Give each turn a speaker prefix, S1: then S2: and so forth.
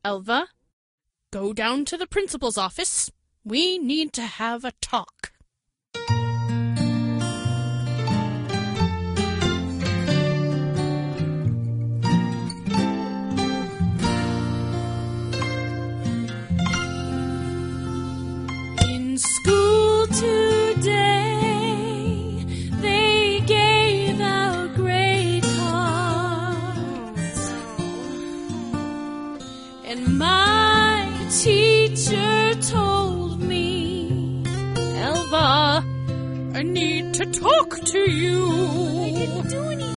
S1: Elva, go down to the principal's office. We need to have a talk. In school today, they gave out grade cards, and my teacher told me, Elva, I need to talk to you.